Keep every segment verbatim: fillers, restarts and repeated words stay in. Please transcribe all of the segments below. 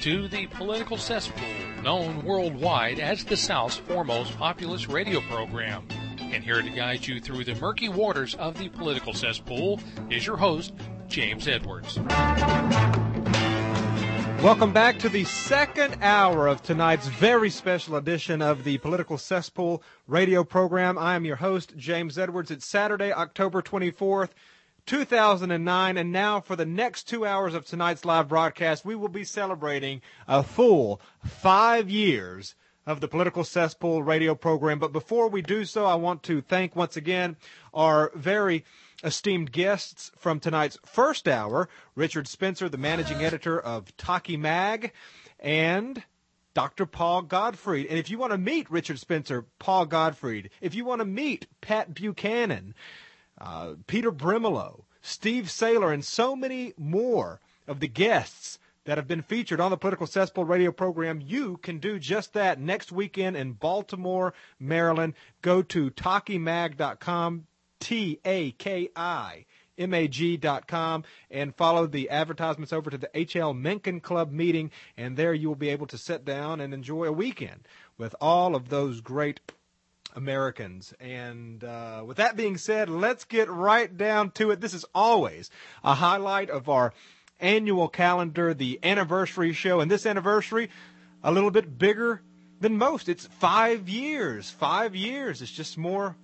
to the Political Cesspool, known worldwide as the South's foremost populist radio program. And here to guide you through the murky waters of the Political Cesspool is your host, James Edwards. Welcome back to the second hour of tonight's very special edition of the Political Cesspool radio program. I am your host, James Edwards. It's Saturday, October twenty-fourth, two thousand nine, and now for the next two hours of tonight's live broadcast, we will be celebrating a full five years of the Political Cesspool radio program. But before we do so, I want to thank once again our very esteemed guests from tonight's first hour, Richard Spencer, the managing editor of Talkie Mag, and Doctor Paul Gottfried. And if you want to meet Richard Spencer, Paul Gottfried, if you want to meet Pat Buchanan, uh, Peter Brimelow, Steve Saylor, and so many more of the guests that have been featured on the Political Cesspool radio program, you can do just that next weekend in Baltimore, Maryland. Go to talkie mag dot com, T A K I M A G dot com, and follow the advertisements over to the H L Mencken Club meeting, and there you will be able to sit down and enjoy a weekend with all of those great Americans. And uh, with that being said, let's get right down to it. This is always a highlight of our annual calendar, the anniversary show, and this anniversary, a little bit bigger than most. It's five years. Five years. It's just more,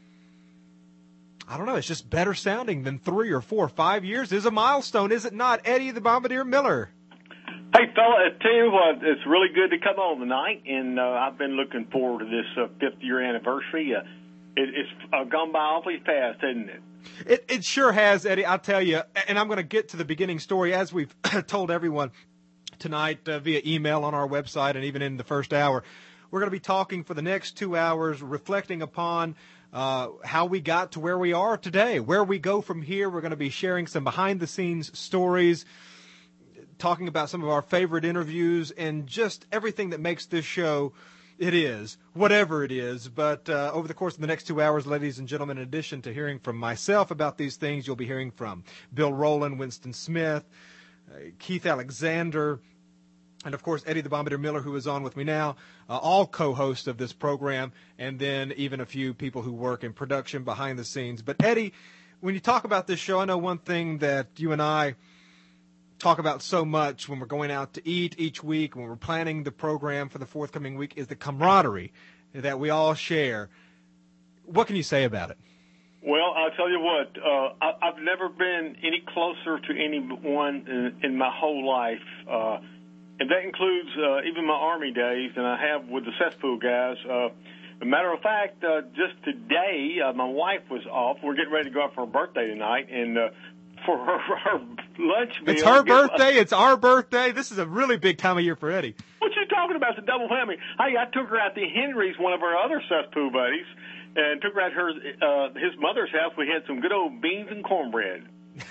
I don't know, it's just better sounding than three or four. Five years is a milestone, is it not? Eddie the Bombardier Miller. Hey, fella, I tell you what, it's really good to come on tonight, and uh, I've been looking forward to this uh, fifth-year anniversary. Uh, it, it's uh, gone by awfully fast, hasn't it? It, it sure has, Eddie, I'll tell you, and I'm going to get to the beginning story as we've told everyone tonight uh, via email on our website and even in the first hour. We're going to be talking for the next two hours, reflecting upon uh, how we got to where we are today, where we go from here. We're going to be sharing some behind-the-scenes stories, talking about some of our favorite interviews, and just everything that makes this show it is, whatever it is. But uh, over the course of the next two hours, ladies and gentlemen, in addition to hearing from myself about these things, you'll be hearing from Bill Rowland, Winston Smith, uh, Keith Alexander, and, of course, Eddie the Bombardier Miller, who is on with me now, uh, all co-hosts of this program, and then even a few people who work in production behind the scenes. But, Eddie, when you talk about this show, I know one thing that you and I talk about so much when we're going out to eat each week, when we're planning the program for the forthcoming week, is the camaraderie that we all share. What can you say about it? Well, I'll tell you what, uh, I, I've never been any closer to anyone in, in my whole life, uh, and that includes uh, even my Army days, than I have with the cesspool guys. Uh, as a matter of fact, uh, just today, uh, my wife was off. We're getting ready to go out for her birthday tonight, and uh, for her, her lunch meal. It's her birthday. It's our birthday. This is a really big time of year for Eddie. What you talking about? It's a double whammy. Hey, I took her out to Henry's, one of our other cesspool buddies, and took her out to her, uh, his mother's house. We had some good old beans and cornbread.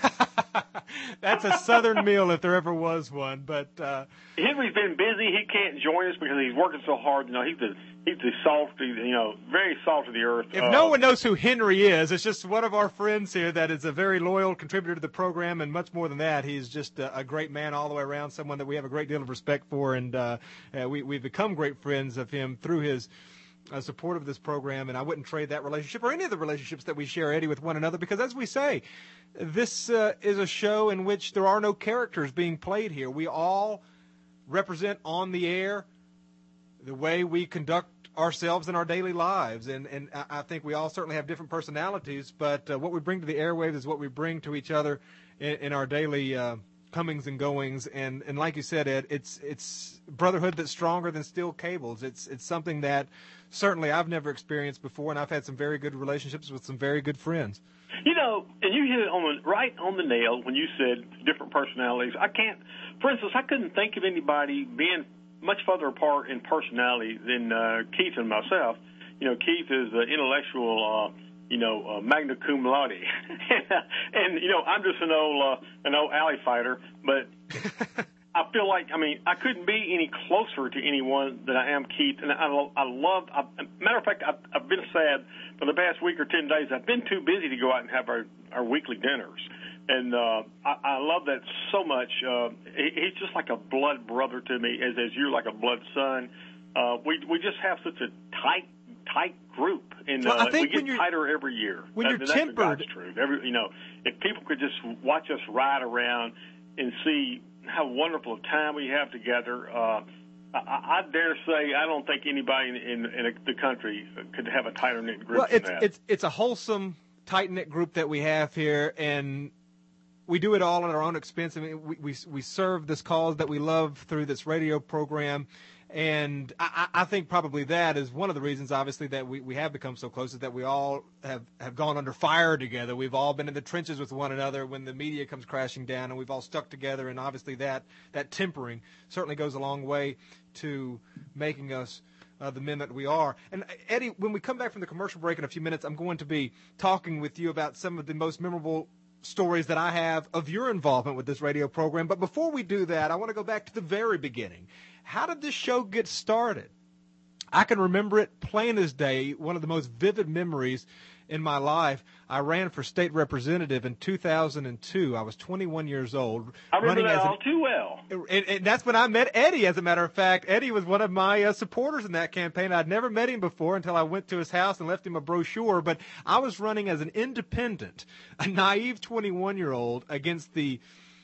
That's a Southern meal if there ever was one. But uh, Henry's been busy. He can't join us because he's working so hard. You know, he's the he's the salty, you know, very salt of the earth. If uh, no one knows who Henry is, it's just one of our friends here that is a very loyal contributor to the program, and much more than that, he's just a, a great man all the way around, someone that we have a great deal of respect for, and uh, uh, we, we've become great friends of him through his uh, support of this program, and I wouldn't trade that relationship or any of the relationships that we share, Eddie, with one another, because as we say, this uh, is a show in which there are no characters being played here. We all represent on the air the way we conduct ourselves in our daily lives, and, and I think we all certainly have different personalities, but uh, what we bring to the airwaves is what we bring to each other in, in our daily uh, comings and goings, and, and like you said, Ed, it's it's brotherhood that's stronger than steel cables. It's it's something that certainly I've never experienced before, and I've had some very good relationships with some very good friends. You know, and you hit it on the, right on the nail when you said different personalities. I can't, for instance, I couldn't think of anybody being much further apart in personality than uh, Keith and myself. You know, Keith is the intellectual, uh, you know, uh, magna cum laude, and you know, I'm just an old, uh, an old alley fighter. But I feel like, I mean, I couldn't be any closer to anyone than I am Keith, and I, I love. I, matter of fact, I've, I've been sad for the past week or ten days. I've been too busy to go out and have our, our weekly dinners. And uh, I, I love that so much. Uh, he, he's just like a blood brother to me, as as you're like a blood son. Uh, we we just have such a tight tight group, and well, uh, I think we when get you're, tighter every year. When that, you're that's tempered, the God's truth. Every, you know, if people could just watch us ride around and see how wonderful a time we have together. Uh, I, I dare say I don't think anybody in, in, in the country could have a tighter knit group well, than it's, that. it's it's a wholesome, tight knit group that we have here, and we do it all at our own expense. I mean, we we, we serve this cause that we love through this radio program. And I, I think probably that is one of the reasons, obviously, that we, we have become so close, is that we all have, have gone under fire together. We've all been in the trenches with one another when the media comes crashing down, and we've all stuck together. And obviously that, that tempering certainly goes a long way to making us uh, the men that we are. And, Eddie, when we come back from the commercial break in a few minutes, I'm going to be talking with you about some of the most memorable stories that I have of your involvement with this radio program. But before we do that, I want to go back to the very beginning. How did this show get started? I can remember it plain as day. One of the most vivid memories in my life. I ran for state representative in two thousand two. I was twenty-one years old. I remember that as all an, too well. And, and that's when I met Eddie, as a matter of fact. Eddie was one of my uh, supporters in that campaign. I'd never met him before until I went to his house and left him a brochure. But I was running as an independent, a naive twenty-one-year-old against the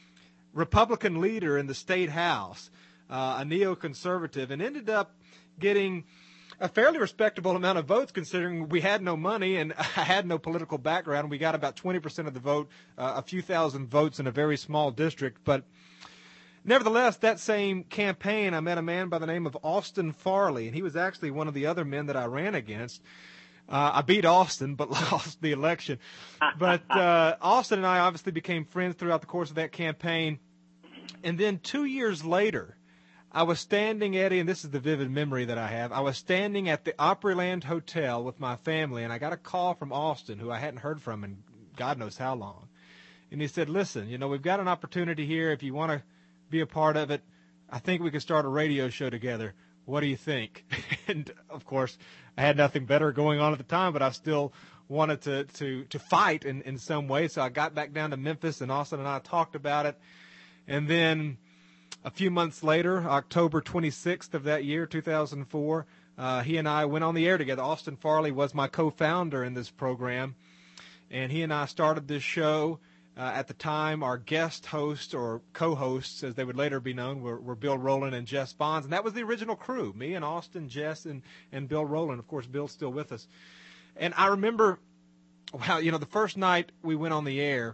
Republican leader in the state house, uh, a neoconservative, and ended up getting a fairly respectable amount of votes, considering we had no money and I had no political background. We got about twenty percent of the vote, uh, a few thousand votes in a very small district. But nevertheless, that same campaign, I met a man by the name of Austin Farley, and he was actually one of the other men that I ran against. Uh, I beat Austin, but lost the election. But uh, Austin and I obviously became friends throughout the course of that campaign. And then two years later, I was standing, Eddie, and this is the vivid memory that I have. I was standing at the Opryland Hotel with my family, and I got a call from Austin, who I hadn't heard from in God knows how long. And he said, listen, you know, we've got an opportunity here. If you want to be a part of it, I think we could start a radio show together. What do you think? And, of course, I had nothing better going on at the time, but I still wanted to, to, to fight in, in some way. So I got back down to Memphis, and Austin and I talked about it. And then a few months later, October twenty-sixth of that year, two thousand four, uh, he and I went on the air together. Austin Farley was my co-founder in this program, and he and I started this show. Uh, at the time, our guest hosts, or co-hosts, as they would later be known, were, were Bill Rowland and Jess Bonds, and that was the original crew, me and Austin, Jess, and, and Bill Rowland. Of course, Bill's still with us. And I remember, well, you know, the first night we went on the air,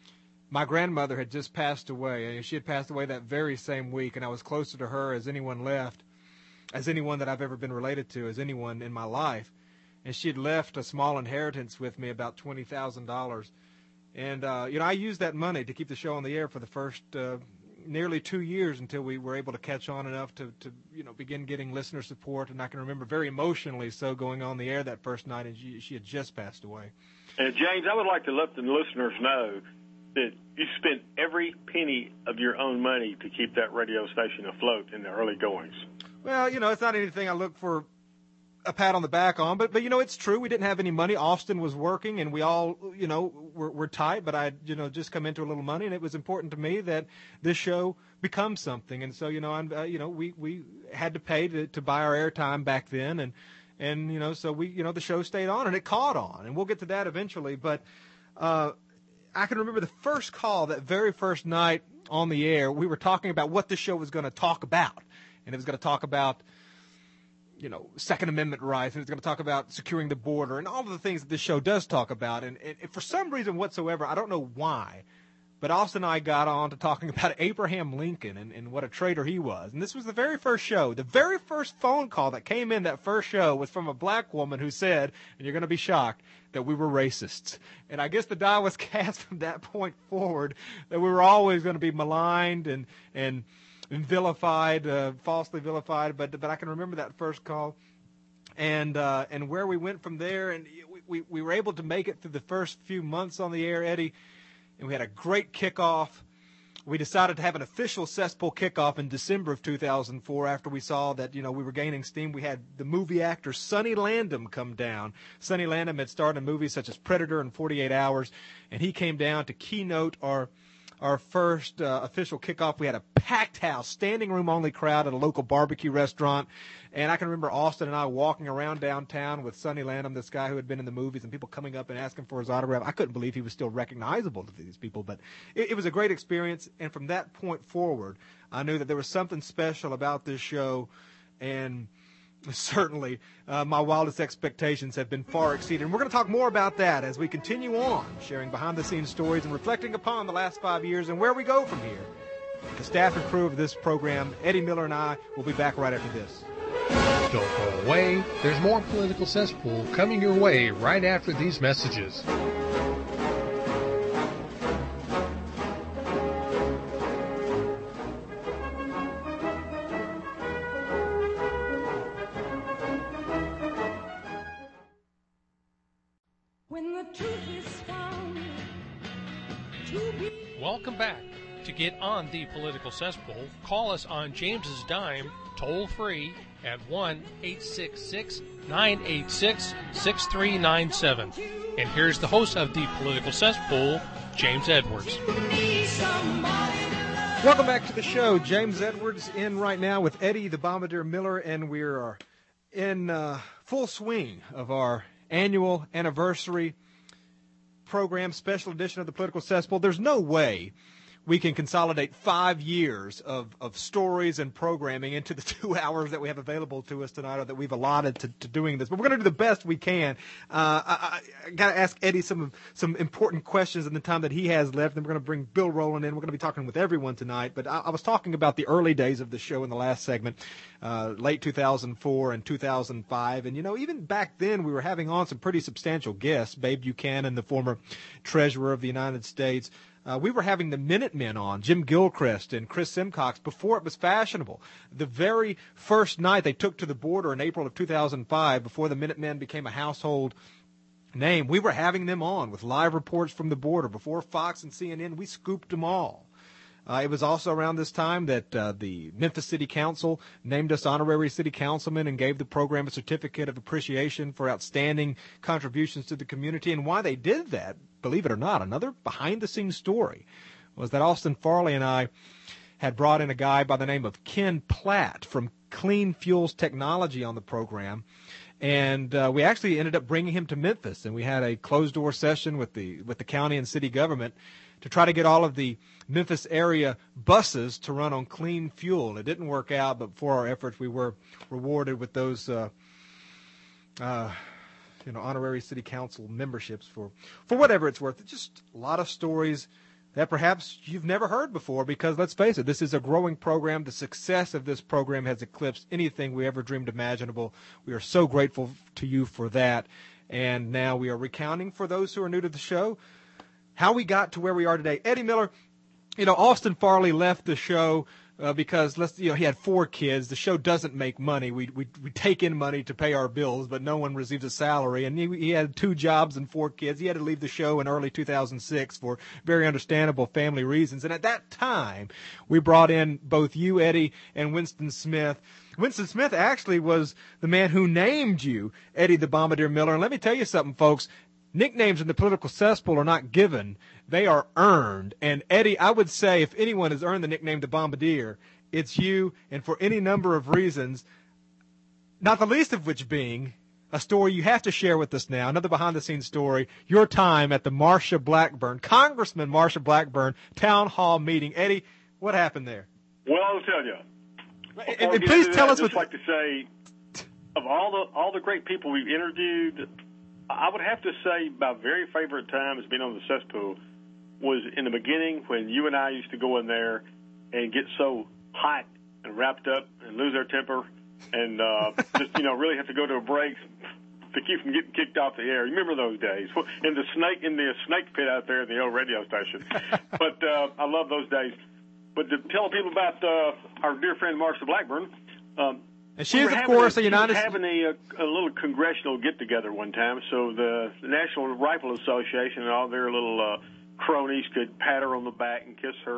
my grandmother had just passed away. She had passed away that very same week, and I was closer to her as anyone left, as anyone that I've ever been related to, as anyone in my life. And she had left a small inheritance with me, about twenty thousand dollars. And, uh, you know, I used that money to keep the show on the air for the first uh, nearly two years until we were able to catch on enough to, to, you know, begin getting listener support. And I can remember very emotionally so going on the air that first night, and she, she had just passed away. And, James, I would like to let the listeners know that you spent every penny of your own money to keep that radio station afloat in the early goings. Well, you know, it's not anything I look for a pat on the back on, but, but you know, it's true. We didn't have any money. Austin was working, and we all, you know, were, were tight, but I, you know, just come into a little money, and it was important to me that this show become something. And so, you know, I'm, uh, you know, we, we had to pay to, to buy our airtime back then, and, and, you know, so we, you know, the show stayed on, and it caught on, and we'll get to that eventually. But, uh, I can remember the first call, that very first night on the air, we were talking about what the show was going to talk about. And it was going to talk about, you know, Second Amendment rights, and it's going to talk about securing the border and all of the things that this show does talk about. And, and for some reason whatsoever, I don't know why, but Austin and I got on to talking about Abraham Lincoln and, and what a traitor he was. And this was the very first show. The very first phone call that came in that first show was from a black woman who said, and you're going to be shocked, that we were racists. And I guess the die was cast from that point forward that we were always going to be maligned and and, and vilified, uh, falsely vilified. But but I can remember that first call and uh, and where we went from there. And we, we, we were able to make it through the first few months on the air, Eddie. And we had a great kickoff we decided to have an official cesspool kickoff in December of two thousand four after we saw that, you know, we were gaining steam. We had the movie actor Sonny Landham come down. Sonny Landham had starred in movies such as Predator and forty-eight hours, and he came down to keynote our our first uh, official kickoff. We had a packed house, standing room only crowd at a local barbecue restaurant. And I can remember Austin and I walking around downtown with Sonny Landham, this guy who had been in the movies, and people coming up and asking for his autograph. I couldn't believe he was still recognizable to these people, but it, it was a great experience. And from that point forward, I knew that there was something special about this show, and certainly uh, my wildest expectations have been far exceeded. And we're going to talk more about that as we continue on, sharing behind-the-scenes stories and reflecting upon the last five years and where we go from here. The staff and crew of this program, Eddie Miller and I, will be back right after this. Don't go away. There's more Political Cesspool coming your way right after these messages. When the truth is found to be... Welcome back. To get on the Political Cesspool, call us on James's dime, toll free at one eight six six, nine eight six, six three nine seven. And here's the host of the Political Cesspool, James Edwards. Welcome back to the show. James Edwards in right now with Eddie the Bombardier Miller, and we are in uh, full swing of our annual anniversary program, special edition of the Political Cesspool. There's no way we can consolidate five years of, of stories and programming into the two hours that we have available to us tonight, or that we've allotted to, to doing this. But we're going to do the best we can. Uh, I, I got to ask Eddie some some important questions in the time that he has left. Then we're going to bring Bill Rowland in. We're going to be talking with everyone tonight. But I, I was talking about the early days of the show in the last segment, uh, late two thousand four and two thousand five. And, you know, even back then we were having on some pretty substantial guests. Babe Buchanan, the former treasurer of the United States. Uh, we were having the Minutemen on, Jim Gilchrist and Chris Simcox, before it was fashionable. The very first night they took to the border in April of two thousand five, before the Minutemen became a household name, we were having them on with live reports from the border. Before Fox and C N N, we scooped them all. Uh, it was also around this time that uh, the Memphis City Council named us honorary city councilmen and gave the program a certificate of appreciation for outstanding contributions to the community. And why they did that, believe it or not, another behind-the-scenes story, was that Austin Farley and I had brought in a guy by the name of Ken Platt from Clean Fuels Technology on the program. And uh, we actually ended up bringing him to Memphis, and we had a closed-door session with the with the county and city government to try to get all of the Memphis area buses to run on clean fuel. It didn't work out, but for our efforts, we were rewarded with those, uh, uh, you know, honorary city council memberships for, for whatever it's worth. Just a lot of stories that perhaps you've never heard before, because let's face it, this is a growing program. The success of this program has eclipsed anything we ever dreamed imaginable. We are so grateful to you for that. And now we are recounting, for those who are new to the show, how we got to where we are today. Eddie Miller, you know, Austin Farley left the show uh, because let's, you know, he had four kids. The show doesn't make money. We we we take in money to pay our bills, but no one receives a salary. And he, he had two jobs and four kids. He had to leave the show in early two thousand six for very understandable family reasons. And at that time, we brought in both you, Eddie, and Winston Smith. Winston Smith actually was the man who named you Eddie the Bombardier Miller. And let me tell you something, folks. Nicknames in the Political Cesspool are not given. They are earned. And, Eddie, I would say if anyone has earned the nickname the Bombardier, it's you, and for any number of reasons, not the least of which being a story you have to share with us now, another behind-the-scenes story, your time at the Marsha Blackburn, Congressman Marsha Blackburn town hall meeting. Eddie, what happened there? Well, I'll tell you. And, and please tell us I'd just what... like to say, of all the all the great people we've interviewed, I would have to say my very favorite time as being on the cesspool was in the beginning when you and I used to go in there and get so hot and wrapped up and lose our temper and uh, just, you know, really have to go to a break to keep from getting kicked off the air. You remember those days in the snake in the snake pit out there in the old radio station. But uh, I love those days. But to tell people about uh, our dear friend Marsha Blackburn. Um, And she we is, of having course, a, a United States. having a, a little congressional get-together one time, so the, the National Rifle Association and all their little uh, cronies could pat her on the back and kiss her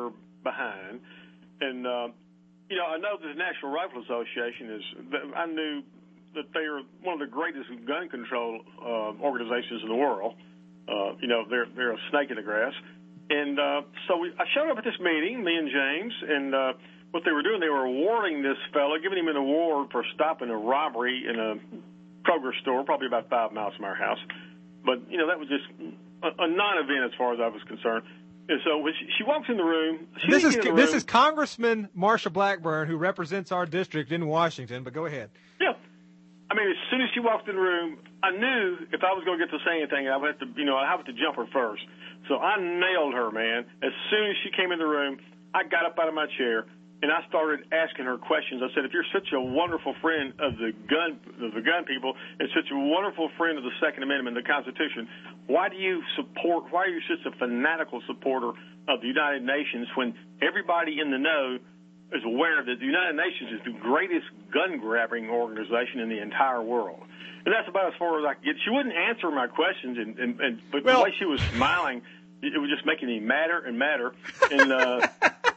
behind. And, uh, you know, I know the National Rifle Association is, I knew that they are one of the greatest gun control uh, organizations in the world. Uh, you know, they're they're a snake in the grass. And uh, so we, I showed up at this meeting, me and James, and uh, what they were doing, they were awarding this fellow, giving him an award for stopping a robbery in a Kroger store, probably about five miles from our house. But, you know, that was just a, a non-event as far as I was concerned. And so when she, she walks in the room, she this is in the this room, is Congressman Marsha Blackburn, who represents our district in Washington. But go ahead. Yeah. I mean, as soon as she walked in the room, I knew if I was going to get to say anything, I would have to, you know, I have to jump her first. So I nailed her, man. As soon as she came in the room, I got up out of my chair and I started asking her questions. I said, if you're such a wonderful friend of the gun, of the gun people, and such a wonderful friend of the Second Amendment and the Constitution, why do you support? Why are you such a fanatical supporter of the United Nations when everybody in the know is aware that the United Nations is the greatest gun-grabbing organization in the entire world? And that's about as far as I could get. She wouldn't answer my questions, and, and, and but well, the way she was smiling, it was just making me madder and madder. And uh,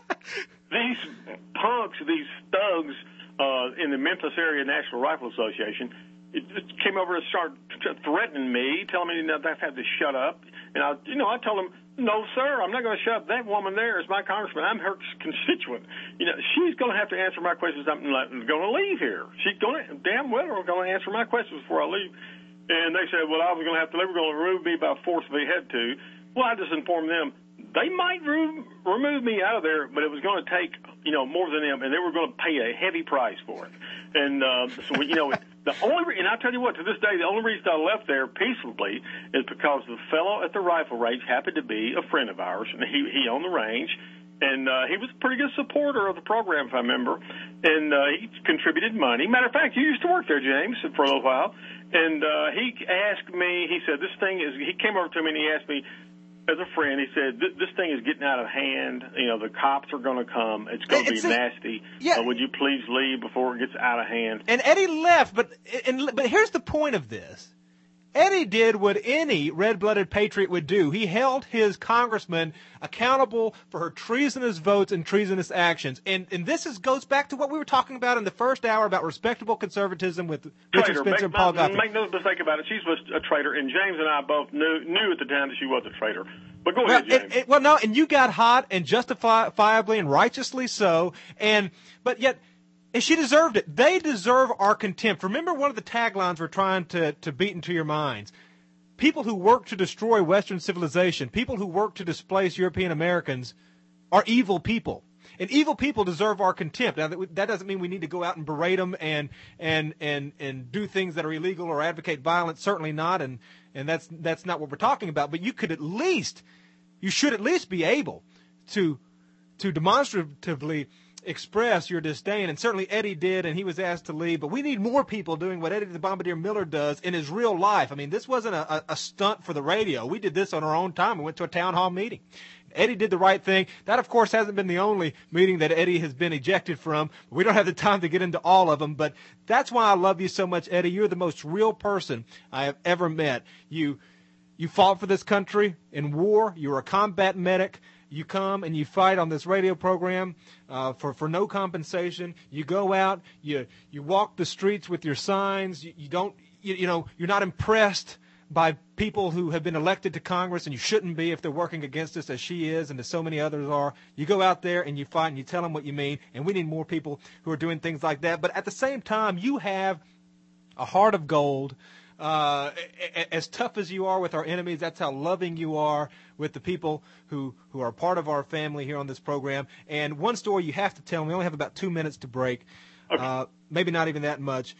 these punks, these thugs uh, in the Memphis Area National Rifle Association, it just came over and started threatening me, telling me that I had to shut up. And I, you know, I told them, no, sir, I'm not going to shut up. That woman there is my congressman. I'm her constituent. You know, she's going to have to answer my questions. I'm going to leave here. She's going to, damn well, going to answer my questions before I leave. And they said, well, I was going to have to, they were going to remove me by force if they had to. Well, I just informed them they might re- remove me out of there, but it was going to take, you know, more than them, and they were going to pay a heavy price for it. And uh, so, you know, the only re- and I tell you what, to this day, the only reason I left there peaceably is because the fellow at the rifle range happened to be a friend of ours, and he he owned the range, and uh, he was a pretty good supporter of the program, if I remember, and uh, he contributed money. Matter of fact, you used to work there, James, for a little while, and uh, he asked me. He said, "This thing is." He came over to me and he asked me, as a friend, he said, this thing is getting out of hand. You know, the cops are going to come. It's going to be a, nasty. Yeah. Uh, would you please leave before it gets out of hand? And Eddie left, but and, but here's the point of this. Eddie did what any red-blooded patriot would do. He held his congressman accountable for her treasonous votes and treasonous actions. And and this is, goes back to what we were talking about in the first hour about respectable conservatism with Richard traitor. Spencer make, and Paul Guthrie. Make no mistake about it. She was a traitor, and James and I both knew knew at the time that she was a traitor. But go well, ahead, James. It, it, well, no, and you got hot, and justifiably and righteously so. And but yet, and she deserved it. They deserve our contempt. Remember one of the taglines we're trying to, to beat into your minds. People who work to destroy Western civilization, people who work to displace European Americans are evil people. And evil people deserve our contempt. Now, that doesn't mean we need to go out and berate them and and and and do things that are illegal or advocate violence. Certainly not, and and that's that's not what we're talking about. But you could at least, you should at least be able to to demonstratively express your disdain, and certainly Eddie did, and he was asked to leave. But we need more people doing what Eddie the Bombardier Miller does in his real life. I mean, this wasn't a, a, a stunt for the radio. We did this on our own time. We went to a town hall meeting. Eddie did the right thing. That, of course, hasn't been the only meeting that Eddie has been ejected from. We don't have the time to get into all of them, but that's why I love you so much, Eddie. You're the most real person I have ever met. You, you fought for this country in war. You were a combat medic. You come and you fight on this radio program uh, for, for no compensation. You go out, you you walk the streets with your signs. You, you don't, you, you know, you're not impressed by people who have been elected to Congress, and you shouldn't be if they're working against us, as she is and as so many others are. You go out there and you fight and you tell them what you mean, and we need more people who are doing things like that. But at the same time, you have a heart of gold. Uh, as tough as you are with our enemies, that's how loving you are with the people who, who are part of our family here on this program. And one story you have to tell, and we only have about two minutes to break, okay. uh, maybe not even that much.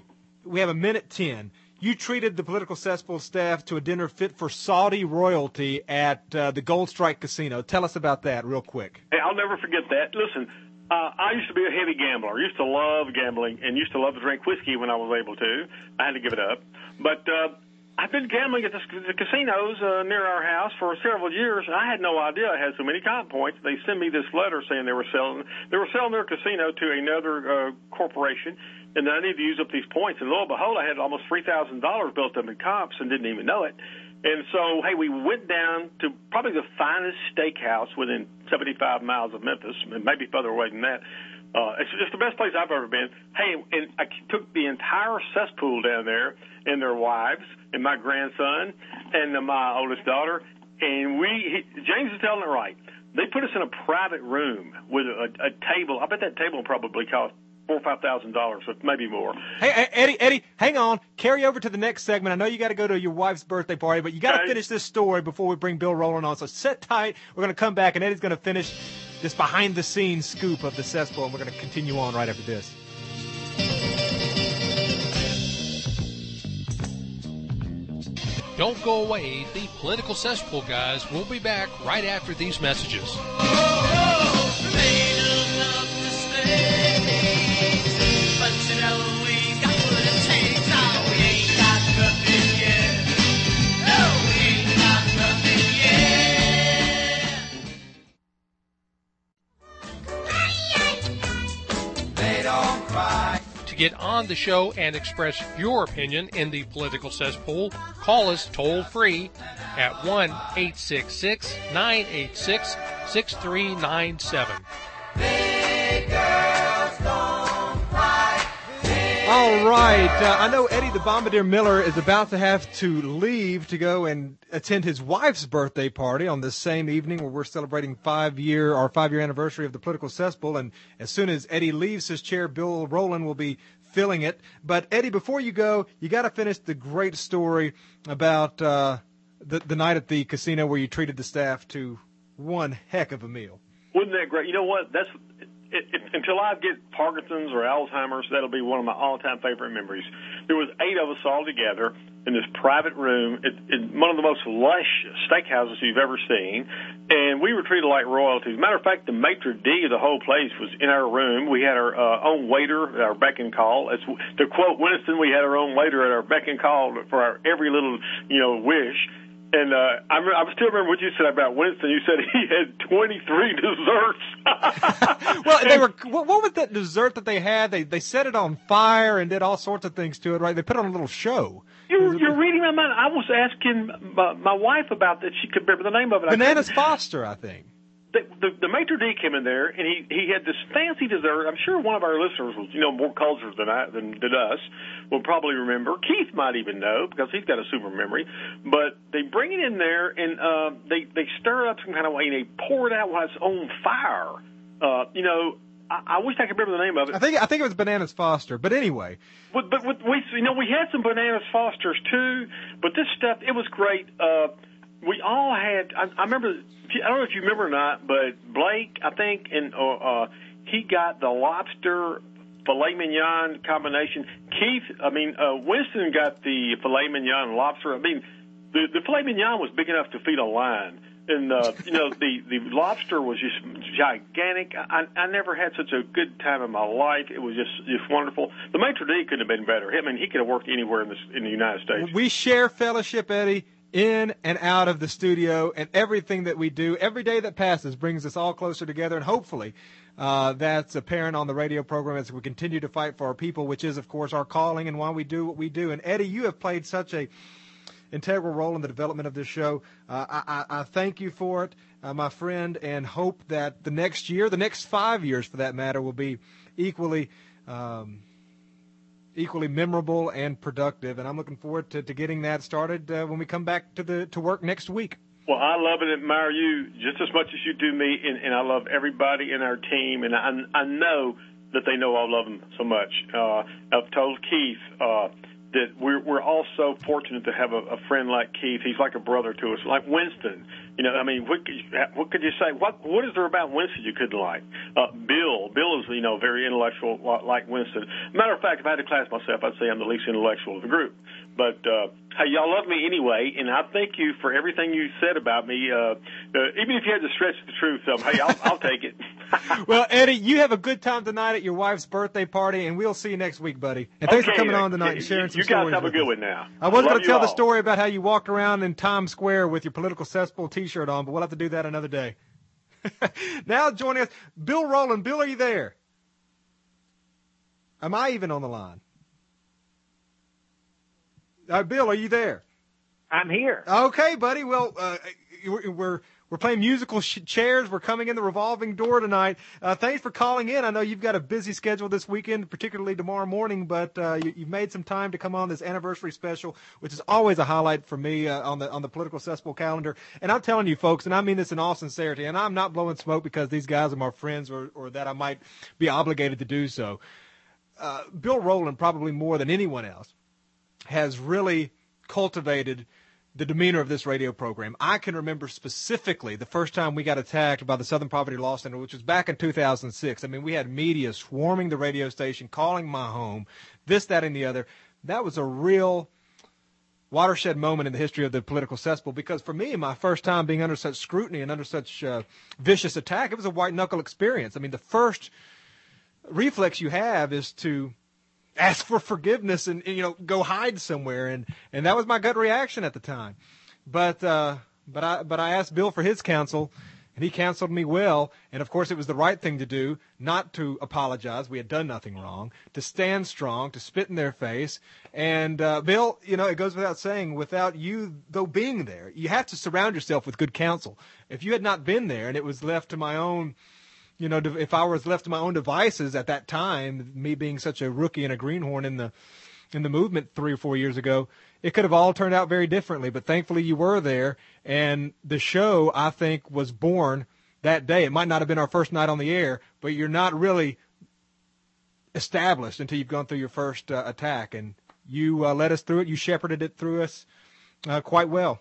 We have a minute ten. You treated the political cesspool staff to a dinner fit for Saudi royalty at uh, the Gold Strike Casino. Tell us about that real quick. Hey, I'll never forget that. Listen, uh, I used to be a heavy gambler. I used to love gambling and used to love to drink whiskey when I was able to. I had to give it up. But uh, I've been gambling at the, the casinos uh, near our house for several years, and I had no idea I had so many comp points. They sent me this letter saying they were selling they were selling their casino to another uh, corporation, and that I need to use up these points. And lo and behold, I had almost three thousand dollars built up in comps and didn't even know it. And so, hey, we went down to probably the finest steakhouse within seventy-five miles of Memphis, maybe further away than that. Uh, it's just the best place I've ever been. Hey, and I took the entire cesspool down there, and their wives, and my grandson, and my oldest daughter, and we, he, James is telling it right. They put us in a private room with a, a table. I bet that table probably cost four or five thousand dollars, maybe more. Hey, Eddie, Eddie, hang on. Carry over to the next segment. I know you got to go to your wife's birthday party, but you got to Okay. finish this story before we bring Bill Rowland on. So sit tight. We're going to come back, and Eddie's going to finish this behind-the-scenes scoop of the cesspool, and we're going to continue on right after this. Don't go away. The Political Cesspool guys will be back right after these messages. To get on the show and express your opinion in the Political Cesspool, call us toll free at one eight six six, nine eight six, six three nine seven. All right. Uh, I know Eddie the Bombardier Miller is about to have to leave to go and attend his wife's birthday party on this same evening where we're celebrating five year our five year anniversary of the Political Cesspool. And as soon as Eddie leaves his chair, Bill Rowland will be filling it. But Eddie, before you go, you got to finish the great story about uh, the the night at the casino where you treated the staff to one heck of a meal. Wasn't that great? You know what? That's it, it, until I get Parkinson's or Alzheimer's, that'll be one of my all-time favorite memories. There was eight of us all together in this private room at, in one of the most lush steakhouses you've ever seen, and we were treated like royalty. As a matter of fact, the maitre d' of the whole place was in our room. We had our uh, own waiter, our beck and call. As, to quote Winston, we had our own waiter at our beck and call for our every little, you know, wish. And uh, I, I still remember what you said about Winston. You said he had twenty-three desserts. Well, they were. What, what was that dessert that they had? They they set it on fire and did all sorts of things to it, right? They put on a little show. You're, you're reading my mind. I was asking my, my wife about that. She could remember the name of it. Bananas Foster, I think. The, the, the maitre d' came in there, and he, he had this fancy dessert. I'm sure one of our listeners was, you know, more cultured than I than did us, will probably remember. Keith might even know because he's got a super memory. But they bring it in there, and uh, they they stir it up some kind of way, and they pour it out while it's on fire. Uh, you know, I, I wish I could remember the name of it. I think I think it was Bananas Foster. But anyway, But, but with, we, you know, we had some Bananas Fosters too. But this stuff, it was great. Uh, we all had. I, I remember. I don't know if you remember or not, but Blake, I think, and uh, uh, he got the lobster filet mignon combination. Keith, I mean, uh, Winston got the filet mignon and lobster. I mean, the, the filet mignon was big enough to feed a lion. And, uh, you know, the, the lobster was just gigantic. I, I never had such a good time in my life. It was just, just wonderful. The maitre d' couldn't have been better. I mean, he could have worked anywhere in, this, in the United States. we share fellowship, Eddie, in and out of the studio, and everything that we do, every day that passes brings us all closer together, and hopefully uh, that's apparent on the radio program as we continue to fight for our people, which is, of course, our calling and why we do what we do. And, Eddie, you have played such a integral role in the development of this show. Uh, I, I, I thank you for it, uh, my friend, and hope that the next year, the next five years for that matter, will be equally um, equally memorable and productive. And I'm looking forward to, to getting that started uh, when we come back to the to work next week. Well, I love and admire you just as much as you do me, and, and I love everybody in our team, and I, I know that they know I love them so much. Uh, I've told Keith uh, that we're we're all so fortunate to have a, a friend like Keith. He's like a brother to us, like Winston. You know, I mean, what could you, what could you say? What what is there about Winston you couldn't like? Uh, Bill, Bill is, you know, very intellectual, like Winston. Matter of fact, if I had to class myself, I'd say I'm the least intellectual of the group. But uh, hey, y'all love me anyway, and I thank you for everything you said about me. Uh, uh, even if you had to stretch the truth, um, hey, I'll, I'll take it. Well, Eddie, you have a good time tonight at your wife's birthday party, and we'll see you next week, buddy. And thanks okay, for coming uh, on tonight and sharing you, some you stories. You guys have a with good us. one now. I was going to tell all. the story about how you walked around in Times Square with your Political Cesspool T-shirt on, but we'll have to do that another day. Now joining us, Bill Rowland. Bill, are you there? Am I even on the line? Uh, Bill, are you there? I'm here. Okay, buddy. Well, uh, we're we're playing musical sh- chairs. We're coming in the revolving door tonight. Uh, thanks for calling in. I know you've got a busy schedule this weekend, particularly tomorrow morning, but uh, you, you've made some time to come on this anniversary special, which is always a highlight for me uh, on the on the Political Cesspool calendar. And I'm telling you, folks, and I mean this in all sincerity, and I'm not blowing smoke because these guys are my friends or, or that I might be obligated to do so. Uh, Bill Rowland, probably more than anyone else, has really cultivated the demeanor of this radio program. I can remember specifically the first time we got attacked by the Southern Poverty Law Center, which was back in two thousand six. I mean, we had media swarming the radio station, calling my home, this, that, and the other. That was a real watershed moment in the history of the Political Cesspool because for me, my first time being under such scrutiny and under such uh, vicious attack, it was a white-knuckle experience. I mean, the first reflex you have is to ask for forgiveness and, and, you know, go hide somewhere. And, and that was my gut reaction at the time. But, uh, but I, but I asked Bill for his counsel and he counseled me well. And of course it was the right thing to do, not to apologize. We had done nothing wrong, to stand strong, to spit in their face. And, uh, Bill, you know, it goes without saying, without you, though, being there, you have to surround yourself with good counsel. If you had not been there and it was left to my own, you know, if I was left to my own devices at that time, me being such a rookie and a greenhorn in the in the movement three or four years ago, it could have all turned out very differently. But thankfully you were there, and the show, I think, was born that day. It might not have been our first night on the air, but you're not really established until you've gone through your first uh, attack. And you uh, led us through it. You shepherded it through us uh, quite well.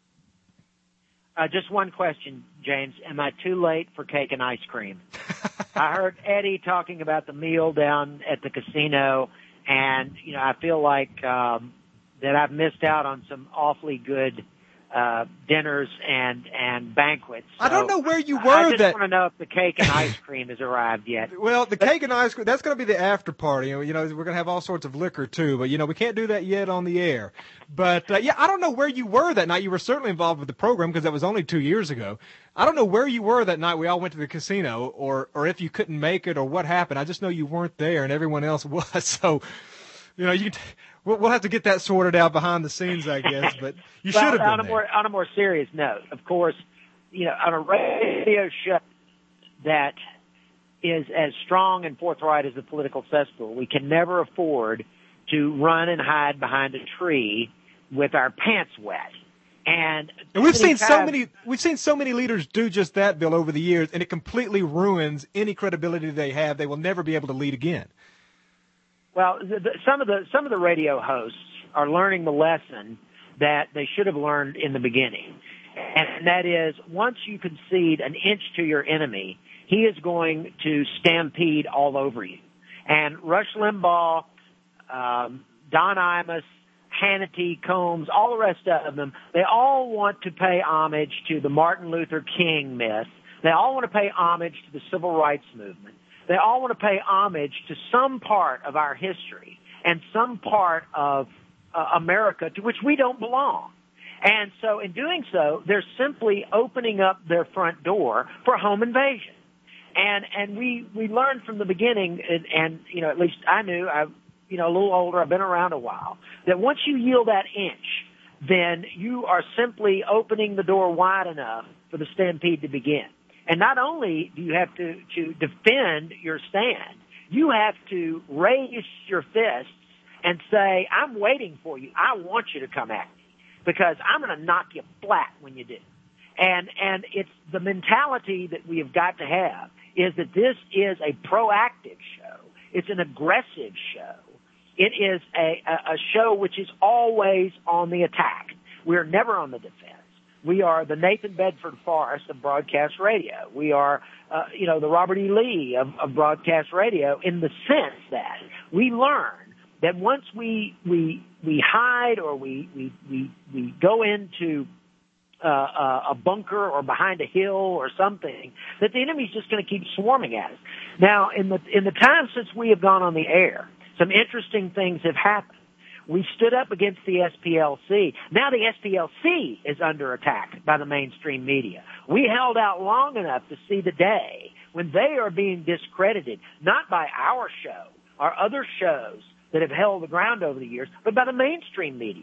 Uh, just one question, James. Am I too late for cake and ice cream? I heard Eddie talking about the meal down at the casino, and, you know, I feel like um, that I've missed out on some awfully good uh, dinners and, and banquets. So I don't know where you were. I just that... want to know if the cake and ice cream has arrived yet. Well, the cake and ice cream, that's going to be the after party. You know, we're going to have all sorts of liquor, too. But, you know, we can't do that yet on the air. But, uh, yeah, I don't know where you were that night. You were certainly involved with the program because that was only two years ago. I don't know where you were that night. We all went to the casino, or, or if you couldn't make it or what happened. I just know you weren't there and everyone else was. So, you know, you we'll, we'll have to get that sorted out behind the scenes, I guess. But you well, should have been on a there. More, on a more serious note, of course, you know, on a radio show that is as strong and forthright as the Political Cesspool, we can never afford to run and hide behind a tree with our pants wet. And, and we've seen so times, many we've seen so many leaders do just that, Bill, over the years, and it completely ruins any credibility they have. They will never be able to lead again. Well, the, the, some of the some of the radio hosts are learning the lesson that they should have learned in the beginning, and that is once you concede an inch to your enemy, he is going to stampede all over you. And Rush Limbaugh, um, Don Imus, Hannity, Combs, all the rest of them, they all want to pay homage to the Martin Luther King myth. They all want to pay homage to the civil rights movement. They all want to pay homage to some part of our history and some part of uh, America to which we don't belong. And so in doing so, they're simply opening up their front door for home invasion. And, and we, we learned from the beginning, and, and, you know, at least I knew, I, you know, a little older, I've been around a while, that once you yield that inch, then you are simply opening the door wide enough for the stampede to begin. And not only do you have to, to defend your stand, you have to raise your fists and say, I'm waiting for you. I want you to come at me because I'm going to knock you flat when you do. And, and it's the mentality that we have got to have is that this is a proactive show. It's an aggressive show. It is a, a, a show which is always on the attack. We're never on the defense. We are the Nathan Bedford Forrest of broadcast radio. We are, uh, you know, the Robert E. Lee of, of broadcast radio in the sense that we learn that once we we we hide or we we we, we go into uh, a bunker or behind a hill or something, that the enemy's just going to keep swarming at us. Now, in the in the time since we have gone on the air, some interesting things have happened. We stood up against the S P L C. Now the S P L C is under attack by the mainstream media. We held out long enough to see the day when they are being discredited, not by our show or other shows that have held the ground over the years, but by the mainstream media,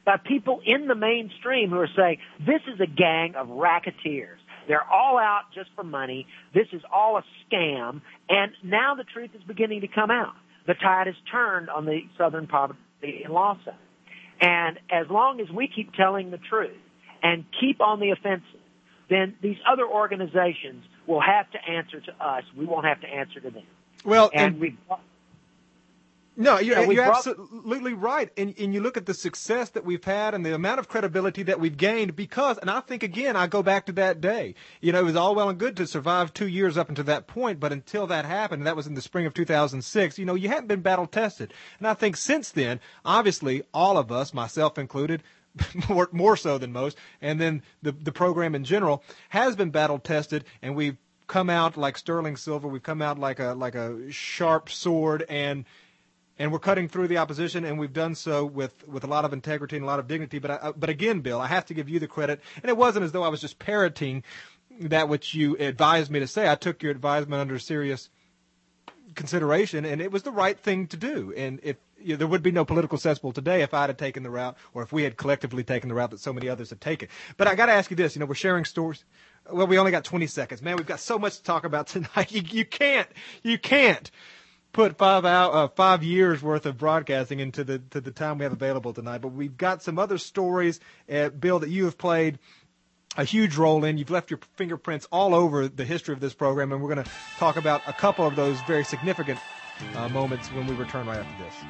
by people in the mainstream who are saying, this is a gang of racketeers. They're all out just for money. This is all a scam. And now the truth is beginning to come out. The tide has turned on the Southern Poverty Law Center. And as long as we keep telling the truth and keep on the offensive, then these other organizations will have to answer to us. We won't have to answer to them. Well, and, and we've No, you're, Yeah, we you're brought- absolutely right. And, and you look at the success that we've had and the amount of credibility that we've gained because, and I think, again, I go back to that day. You know, it was all well and good to survive two years up until that point, but until that happened, that was in the spring of two thousand six, you know, you hadn't been battle tested. And I think since then, obviously, all of us, myself included, more, more so than most, and then the, the program in general, has been battle tested, and we've come out like sterling silver. We've come out like a like a sharp sword, and And we're cutting through the opposition, and we've done so with, with a lot of integrity and a lot of dignity. But I, but again, Bill, I have to give you the credit. And it wasn't as though I was just parroting that which you advised me to say. I took your advisement under serious consideration, and it was the right thing to do. And if you know, there would be no political cesspool today if I had taken the route, or if we had collectively taken the route that so many others have taken. But I got to ask you this: you know, we're sharing stories. Well, we only got twenty seconds, man. We've got so much to talk about tonight. You, you can't, you can't. put five out, uh, five years worth of broadcasting into the to the time we have available tonight. But we've got some other stories, uh, Bill, that you have played a huge role in. You've left your fingerprints all over the history of this program, and we're going to talk about a couple of those very significant uh, moments when we return right after this.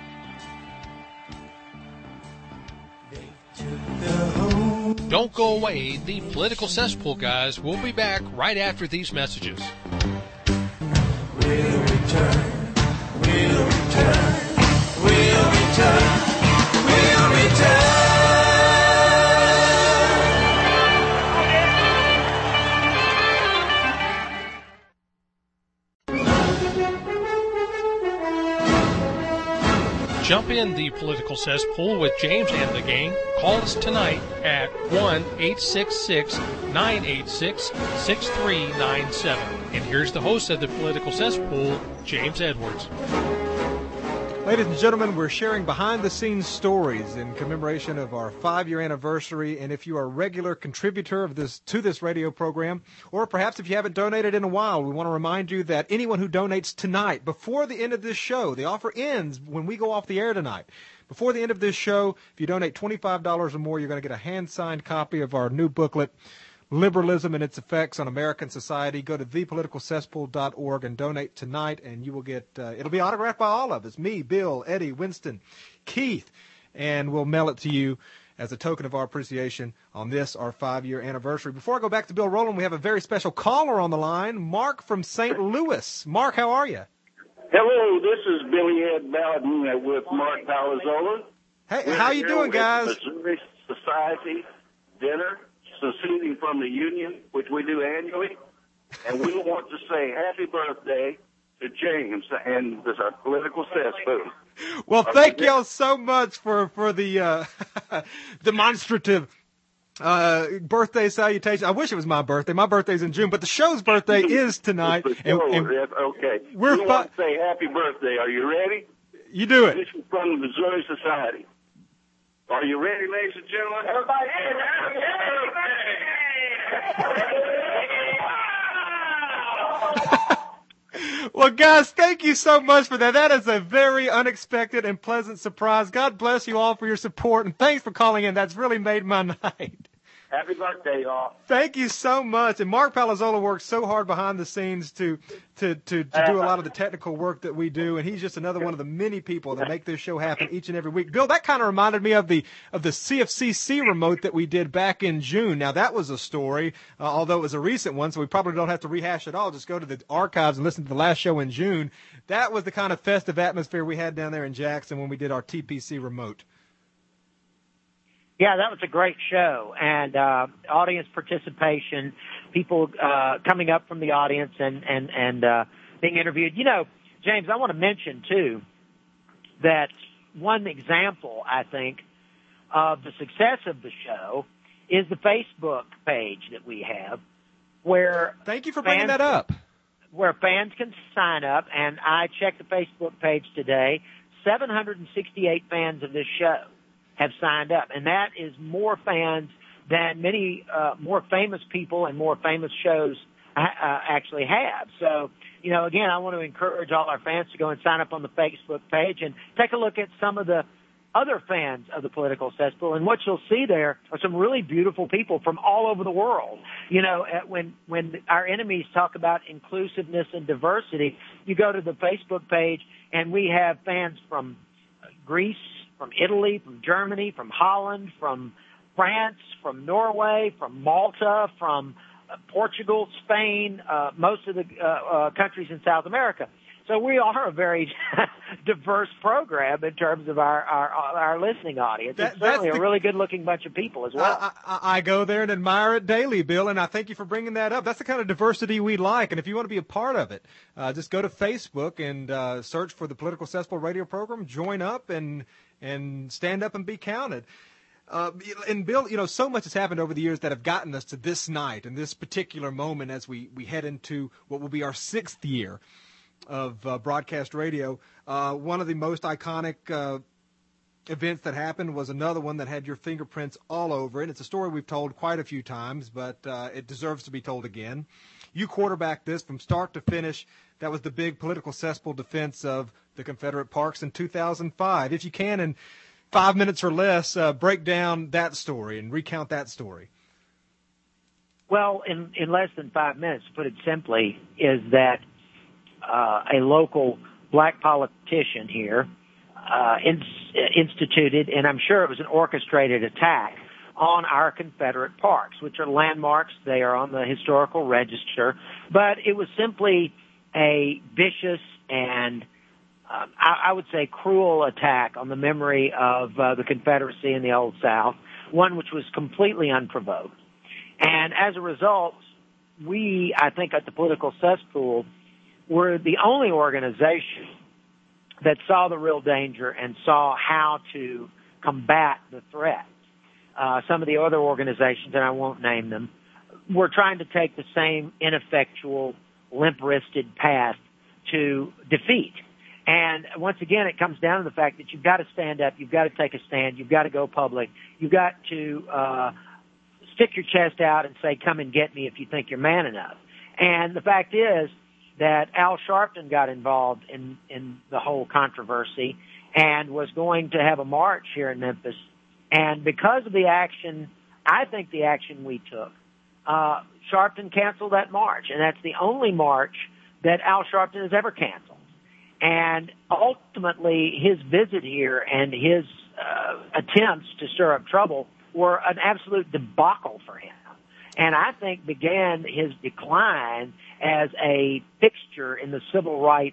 Don't go away. The Political Cesspool guys will be back right after these messages. We'll return. We'll return, we'll return, we'll return. Jump in the Political Cesspool with James and the gang. Call us tonight at one eight six six, nine eight six, six three nine seven. And here's the host of the Political Cesspool, James Edwards. Ladies and gentlemen, we're sharing behind-the-scenes stories in commemoration of our five-year anniversary. And if you are a regular contributor of this to this radio program, or perhaps if you haven't donated in a while, we want to remind you that anyone who donates tonight, before the end of this show, the offer ends when we go off the air tonight. Before the end of this show, if you donate twenty-five dollars or more, you're going to get a hand-signed copy of our new booklet, Liberalism and Its Effects on American Society. Go to the political cesspool dot org and donate tonight, and you will get, uh, it'll be autographed by all of us, me, Bill, Eddie, Winston, Keith, and we'll mail it to you as a token of our appreciation on this, our five-year anniversary. Before I go back to Bill Rowland, we have a very special caller on the line, Mark from Saint Louis. Mark, how are you? Hello, this is Billy Ed Bowden with Mark Palazzolo. Hey, We're how you here doing, with guys? Missouri Society dinner, seceding from the Union, which we do annually, and we want to say happy birthday to James and this our political cesspool. Well, thank y'all so much for for the uh, demonstrative uh, birthday salutation. I wish it was my birthday. My birthday's in June, but the show's birthday is tonight. The and, show, and okay. we're we fi- want to say happy birthday. Are you ready? You do it. This is from the Missouri Society. Are you ready, ladies and gentlemen? Everybody, happy birthday! Well, guys, thank you so much for that. That is a very unexpected and pleasant surprise. God bless you all for your support, and thanks for calling in. That's really made my night. Happy birthday, y'all. Thank you so much. And Mark Palazzolo works so hard behind the scenes to, to, to, to do a lot of the technical work that we do. And he's just another one of the many people that make this show happen each and every week. Bill, that kind of reminded me of the, of the C F C C remote that we did back in June. Now, that was a story, uh, although it was a recent one, so we probably don't have to rehash it all. Just go to the archives and listen to the last show in June. That was the kind of festive atmosphere we had down there in Jackson when we did our T P C remote. Yeah, that was a great show, and uh, audience participation, people uh, coming up from the audience and and and uh, being interviewed. You know, James, I want to mention too that one example, I think, of the success of the show is the Facebook page that we have, where thank you for bringing that up. Where fans can sign up, and I checked the Facebook page today. seven hundred sixty-eight fans of this show have signed up. And that is more fans than many uh, more famous people and more famous shows uh, actually have. So, you know, again, I want to encourage all our fans to go and sign up on the Facebook page and take a look at some of the other fans of the Political Cesspool. And what you'll see there are some really beautiful people from all over the world. You know, when when our enemies talk about inclusiveness and diversity, you go to the Facebook page and we have fans from Greece, from Italy, from Germany, from Holland, from France, from Norway, from Malta, from uh, Portugal, Spain, uh, most of the uh, uh, countries in South America. So we are a very diverse program in terms of our, our, our listening audience. That, it's certainly the, a really good-looking bunch of people as well. I, I, I go there and admire it daily, Bill, and I thank you for bringing that up. That's the kind of diversity we like, and if you want to be a part of it, uh, just go to Facebook and uh, search for the Political Cesspool radio program, join up, and and stand up and be counted. Uh, and Bill, you know, so much has happened over the years that have gotten us to this night and this particular moment as we, we head into what will be our sixth year of uh, broadcast radio. Uh, one of the most iconic uh, events that happened was another one that had your fingerprints all over it. It's a story we've told quite a few times, but uh, it deserves to be told again. You quarterbacked this from start to finish. That was the big Political Cesspool defense of the Confederate parks in two thousand five. If you can, in five minutes or less, uh, break down that story and recount that story. Well, in, in less than five minutes, to put it simply, is that Uh, a local black politician here uh, in, instituted, and I'm sure it was an orchestrated attack on our Confederate parks, which are landmarks. They are on the historical register, but it was simply a vicious and uh, I, I would say cruel attack on the memory of uh, the Confederacy in the Old South, one which was completely unprovoked. And as a result, we, I think, at the Political Cesspool, were the only organization that saw the real danger and saw how to combat the threat. Uh, some of the other organizations, and I won't name them, were trying to take the same ineffectual, limp-wristed path to defeat. And once again, it comes down to the fact that you've got to stand up, you've got to take a stand, you've got to go public, you've got to uh, stick your chest out and say, come and get me if you think you're man enough. And the fact is, that Al Sharpton got involved in, in the whole controversy and was going to have a march here in Memphis. And because of the action, I think the action we took, uh, Sharpton canceled that march. And that's the only march that Al Sharpton has ever canceled. And ultimately, his visit here and his uh, attempts to stir up trouble were an absolute debacle for him. And I think began his decline as a fixture in the civil rights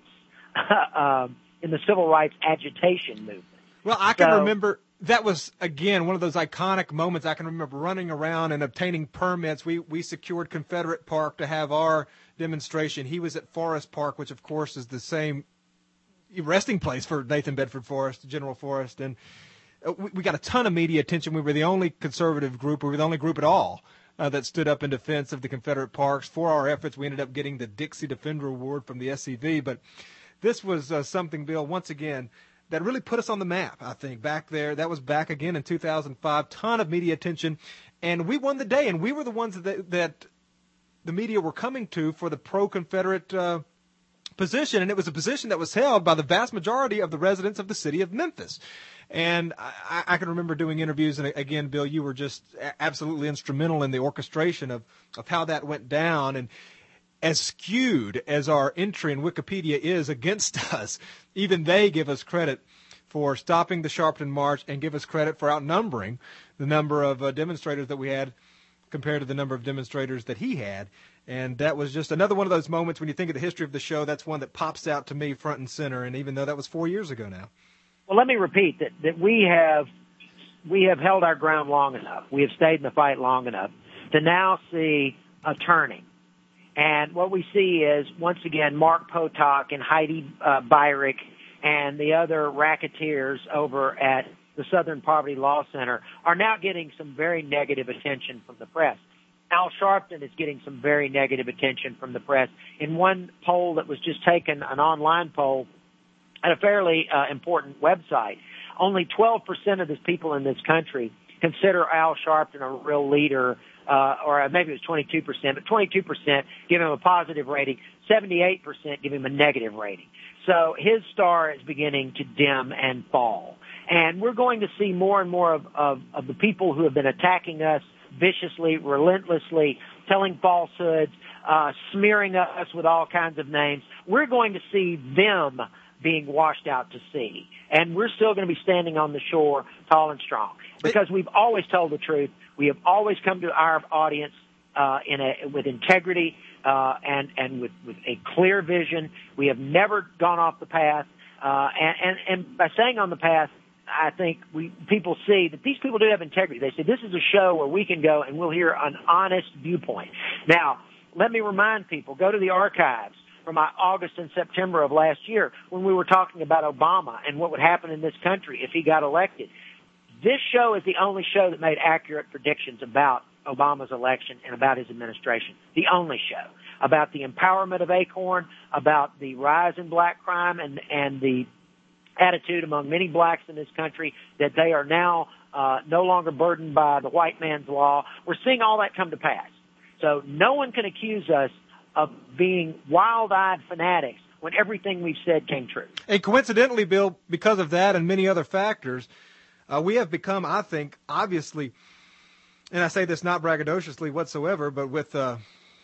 uh, in the civil rights agitation movement. Well, I can so, remember that was again one of those iconic moments. I can remember running around and obtaining permits. We we secured Confederate Park to have our demonstration. He was at Forest Park, which of course is the same resting place for Nathan Bedford Forrest, General Forrest, and we, we got a ton of media attention. We were the only conservative group. We were the only group at all Uh, that stood up in defense of the Confederate parks. For our efforts, we ended up getting the Dixie Defender Award from the S C V. But this was uh, something, Bill, once again, that really put us on the map, I think, back there. That was back again in two thousand five. Ton of media attention. And we won the day, and we were the ones that, that the media were coming to for the pro-Confederate uh, position. And it was a position that was held by the vast majority of the residents of the city of Memphis. And I, I can remember doing interviews, and again, Bill, you were just absolutely instrumental in the orchestration of, of how that went down. And as skewed as our entry in Wikipedia is against us, even they give us credit for stopping the Sharpton March and give us credit for outnumbering the number of uh, demonstrators that we had compared to the number of demonstrators that he had. And that was just another one of those moments when you think of the history of the show, that's one that pops out to me front and center, and even though that was four years ago now. Well, let me repeat that, that we have we have held our ground long enough. We have stayed in the fight long enough to now see a turning. And what we see is, once again, Mark Potok and Heidi uh, Byrick and the other racketeers over at the Southern Poverty Law Center are now getting some very negative attention from the press. Al Sharpton is getting some very negative attention from the press. In one poll that was just taken, an online poll, at a fairly uh, important website, only twelve percent of the people in this country consider Al Sharpton a real leader, uh, or maybe it was twenty-two percent, but twenty-two percent give him a positive rating, seventy-eight percent give him a negative rating. So his star is beginning to dim and fall. And we're going to see more and more of, of, of the people who have been attacking us viciously, relentlessly, telling falsehoods, uh, smearing us with all kinds of names. We're going to see them being washed out to sea. And we're still going to be standing on the shore tall and strong because we've always told the truth. We have always come to our audience uh, in a, with integrity uh, and, and with, with a clear vision. We have never gone off the path. Uh, and, and, and by saying on the path, I think we people see that these people do have integrity. They say this is a show where we can go and we'll hear an honest viewpoint. Now, let me remind people, go to the archives from August and September of last year when we were talking about Obama and what would happen in this country if he got elected. This show is the only show that made accurate predictions about Obama's election and about his administration. The only show. About the empowerment of Acorn, about the rise in black crime and, and the attitude among many blacks in this country that they are now uh, no longer burdened by the white man's law. We're seeing all that come to pass. So no one can accuse us of being wild-eyed fanatics when everything we've said came true. And coincidentally, Bill, because of that and many other factors, uh, we have become, I think, obviously, and I say this not braggadociously whatsoever, but with, uh,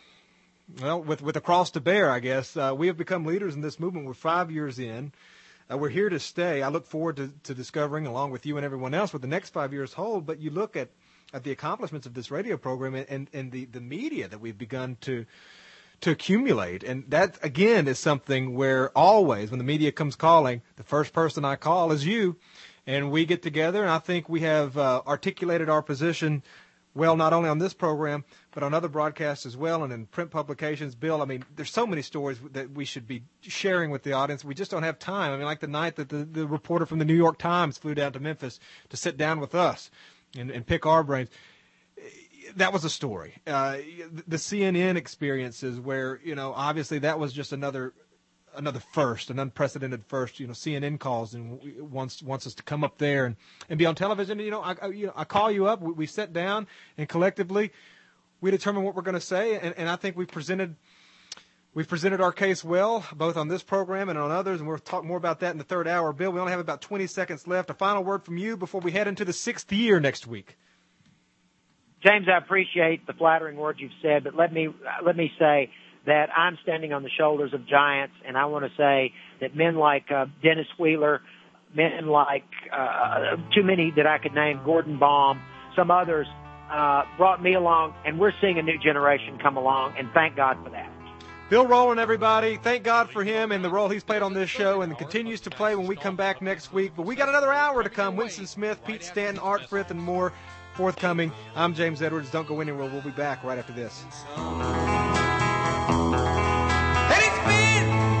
well, with, with a cross to bear, I guess, uh, we have become leaders in this movement. We're five years in. Uh, we're here to stay. I look forward to, to discovering, along with you and everyone else, what the next five years hold. But you look at, at the accomplishments of this radio program and, and, and the, the media that we've begun to to accumulate. And that, again, is something where always, when the media comes calling, the first person I call is you. And we get together, and I think we have uh, articulated our position well, not only on this program, but on other broadcasts as well, and in print publications. Bill, I mean, there's so many stories that we should be sharing with the audience. We just don't have time. I mean, like the night that the, the reporter from the New York Times flew down to Memphis to sit down with us and, and pick our brains. That was a story. Uh, the C N N experiences where, you know, obviously that was just another another first, an unprecedented first. You know, C N N calls and wants wants us to come up there and, and be on television. You know, I, I, you know, I call you up. We, we sit down and collectively we determine what we're going to say. And, and I think we presented we've presented our case well, both on this program and on others. And we'll talk more about that in the third hour. Bill, we only have about twenty seconds left. A final word from you before we head into the sixth year next week. James, I appreciate the flattering words you've said, but let me let me say that I'm standing on the shoulders of giants, and I want to say that men like uh, Dennis Wheeler, men like uh, too many that I could name, Gordon Baum, some others, uh, brought me along, and we're seeing a new generation come along, and thank God for that. Bill Rowland, everybody, thank God for him and the role he's played on this show and continues to play when we come back next week. But we got another hour to come. Winston Smith, Pete Stanton, Art Frith, and more forthcoming. I'm James Edwards. Don't go anywhere. We'll be back right after this. And it's been